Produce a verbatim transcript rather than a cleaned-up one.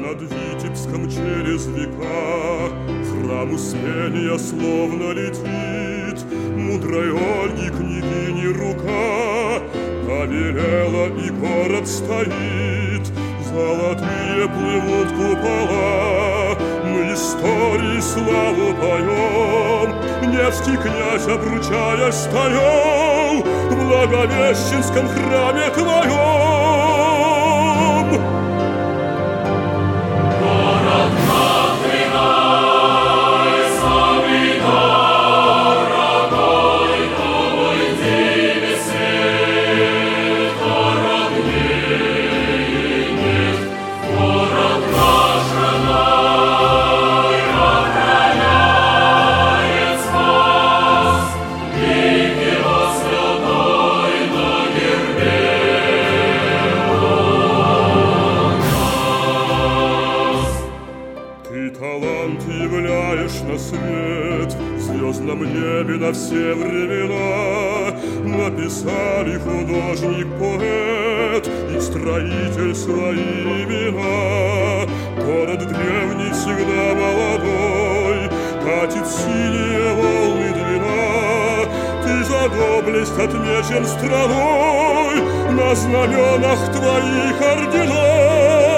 над Витебском через века храм Успения словно летит. Мудрой Ольги княгини рука повелела, и город стоит. Золотые плывут купола, мы истории славу поем. Невский князь, обручаясь, стоял в Благовещенском храме твоем. На свет в звездном небе на все времена написали художник, поэт и строитель свои имена. Город древний, всегда молодой, катит синие волны двина. Ты за доблесть отмечен страной, на знаменах твоих ордена.